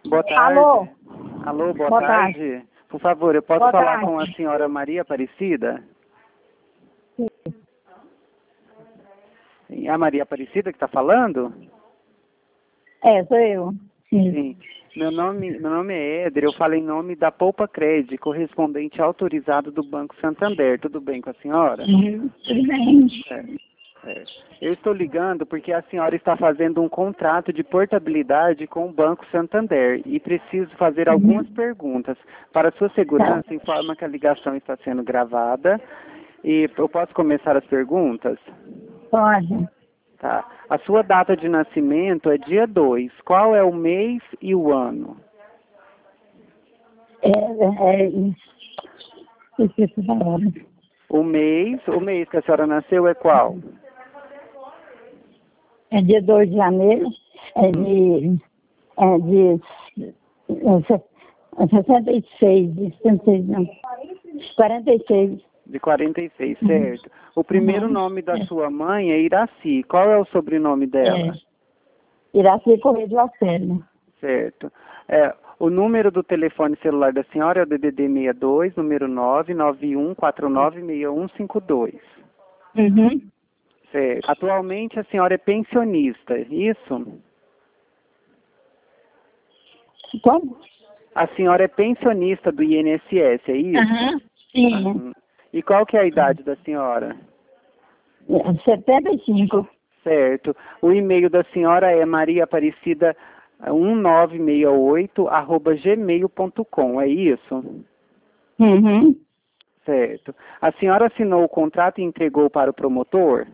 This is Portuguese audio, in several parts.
Boa tarde. Alô? Alô, boa Boa tarde. tarde. Por favor, eu posso Boa falar tarde. com a senhora Maria Aparecida? Sim. É a Maria Aparecida que está falando? Sou eu. Sim. Sim. Meu nome é Éder, eu falo em nome da Poupa Cred, correspondente autorizado do Banco Santander. Tudo bem com a senhora? Tudo bem. É. Eu estou ligando porque a senhora está fazendo um contrato de portabilidade com o Banco Santander e preciso fazer algumas perguntas. Para sua segurança, informa que a ligação está sendo gravada e eu posso começar as perguntas? Pode. Tá. A sua data de nascimento é dia 2. Qual é o mês e o ano? Esqueci da hora. O mês que a senhora nasceu é qual? É dia 2 de janeiro. É 66, de 66 não. 46. De 46, certo. O primeiro nome da sua mãe é Iraci. Qual é o sobrenome dela? Iraci Correia de Lacerda. Certo. O número do telefone celular da senhora é o DDD 62, número 991496152. Certo. Atualmente a senhora é pensionista, isso? Como? A senhora é pensionista do INSS, é isso? Sim. E qual que é a idade da senhora? 75. Certo. O e-mail da senhora é mariaaparecida1968@gmail.com, é isso? Certo. A senhora assinou o contrato e entregou para o promotor?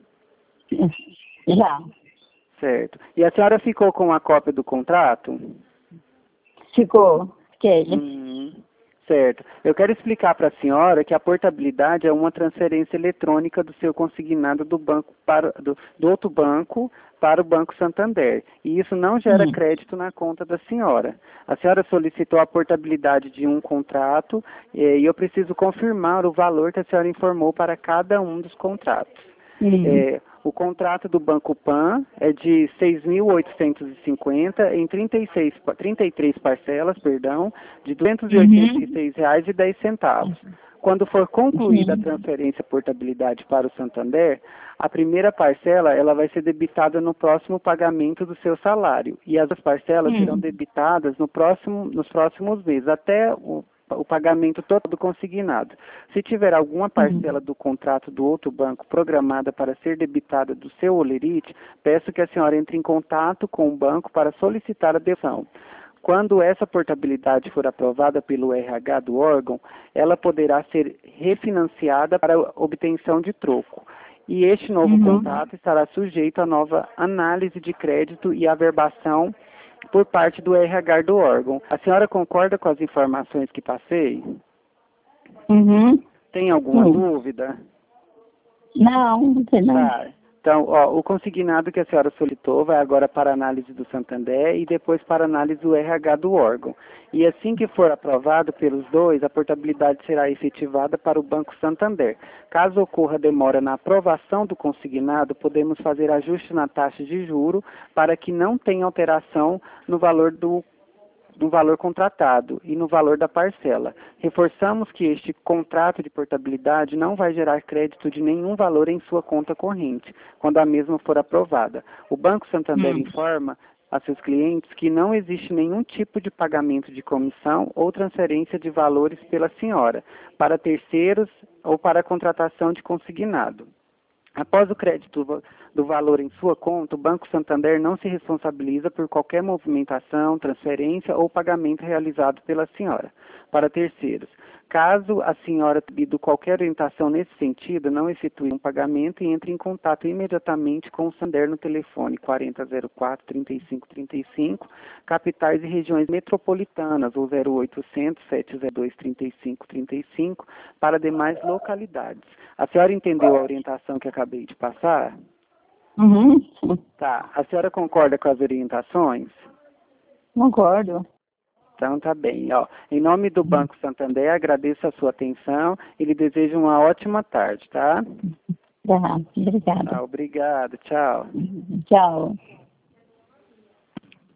Já. Certo. E a senhora ficou com a cópia do contrato? Fiquei. Certo. Eu quero explicar para a senhora que a portabilidade é uma transferência eletrônica do seu consignado do banco do outro banco para o Banco Santander. E isso não gera crédito na conta da senhora. A senhora solicitou a portabilidade de um contrato e eu preciso confirmar o valor que a senhora informou para cada um dos contratos. O contrato do Banco Pan é de 6.850 em 33 parcelas, de R$ 286,10. Quando for concluída a transferência portabilidade para o Santander, a primeira parcela ela vai ser debitada no próximo pagamento do seu salário e as parcelas serão debitadas nos próximos meses, até o pagamento total do consignado. Se tiver alguma parcela do contrato do outro banco programada para ser debitada do seu holerite, peço que a senhora entre em contato com o banco para solicitar a devolução. Quando essa portabilidade for aprovada pelo RH do órgão, ela poderá ser refinanciada para obtenção de troco. E este novo contrato estará sujeito a nova análise de crédito e averbação por parte do RH do órgão. A senhora concorda com as informações que passei? Tem alguma dúvida? Não sei não. Tá. Então, o consignado que a senhora solicitou vai agora para análise do Santander e depois para análise do RH do órgão. E assim que for aprovado pelos dois, a portabilidade será efetivada para o Banco Santander. Caso ocorra demora na aprovação do consignado, podemos fazer ajuste na taxa de juro para que não tenha alteração no valor do valor contratado e no valor da parcela. Reforçamos que este contrato de portabilidade não vai gerar crédito de nenhum valor em sua conta corrente, quando a mesma for aprovada. O Banco Santander informa a seus clientes que não existe nenhum tipo de pagamento de comissão ou transferência de valores pela senhora, para terceiros ou para a contratação de consignado. Após o crédito do valor em sua conta, o Banco Santander não se responsabiliza por qualquer movimentação, transferência ou pagamento realizado pela senhora para terceiros. Caso a senhora tenha tido qualquer orientação nesse sentido, não efetue um pagamento e entre em contato imediatamente com o Santander no telefone 4004-3535, capitais e regiões metropolitanas, ou 0800-702-3535, para demais localidades. A senhora entendeu a orientação que acabei de passar? Tá. A senhora concorda com as orientações? Concordo. Então tá bem. Em nome do Banco Santander, agradeço a sua atenção e lhe desejo uma ótima tarde, tá? Tá, obrigada. Obrigado. Tchau. Tchau.